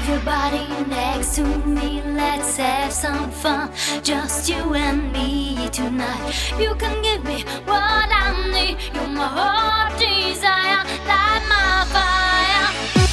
your body next to me, let's have some fun. Just you and me tonight. You can give me what I need. You're my heart desire, light my fire.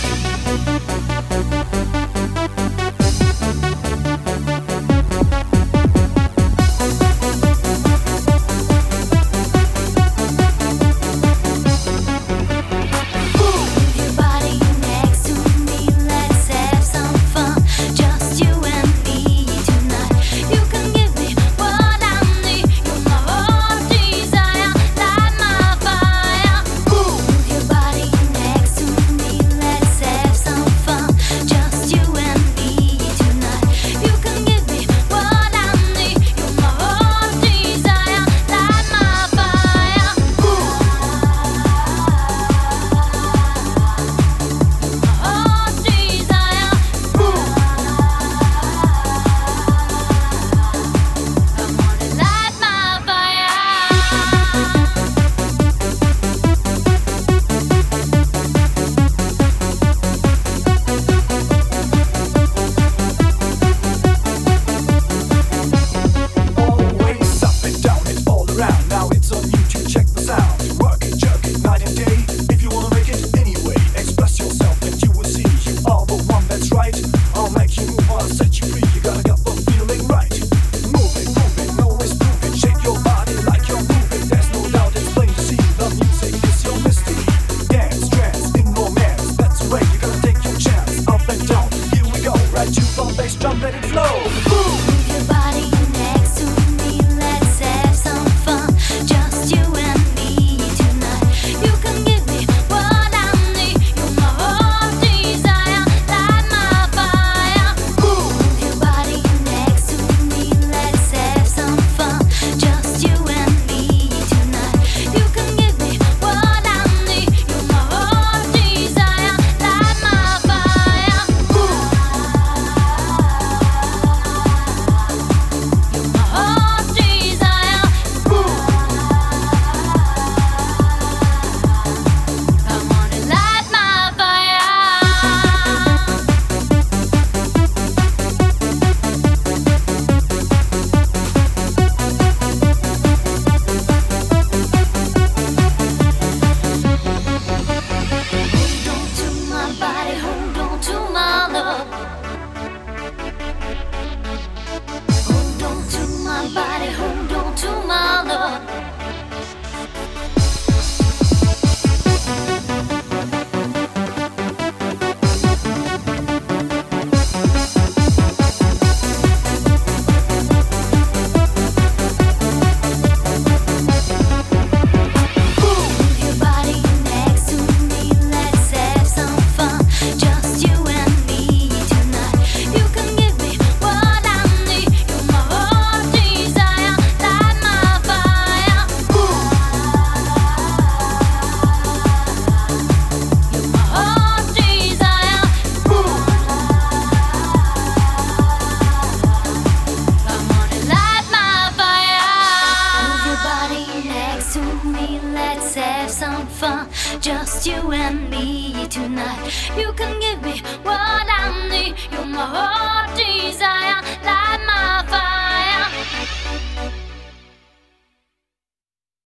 Just you and me tonight. You can give me what I need. You're my heart desire.